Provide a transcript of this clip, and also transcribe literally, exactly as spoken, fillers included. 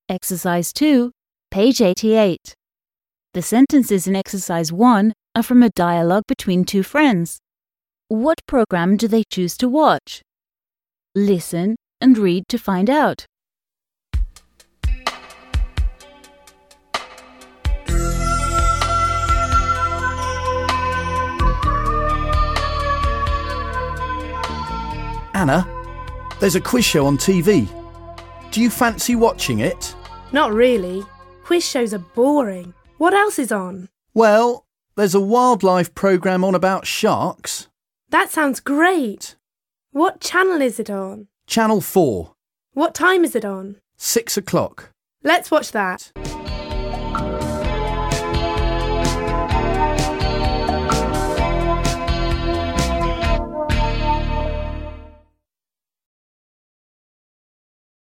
Exercise two, page eighty-eight. The sentences in Exercise one are from a dialogue between two friends. What program do they choose to watch? Listen and read to find out. Anna, there's a quiz show on T V. Do you fancy watching it? Not really. Quiz shows are boring. What else is on? Well, there's a wildlife programme on about sharks. That sounds great. What channel is it on? Channel four. What time is it on? Six o'clock. Let's watch that.